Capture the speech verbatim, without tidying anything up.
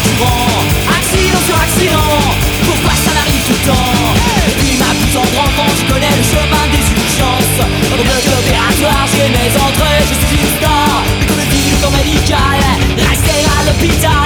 récurrent. Accident sur accident, pourquoi ça m'arrive tout le temps? Depuis ma plus tendre enfance, je connais le chemin des urgences. Dans le bloc opératoire, j'ai mes entrées, je suis une star. Mais comme le dit le corps médical, rester à l'hôpital.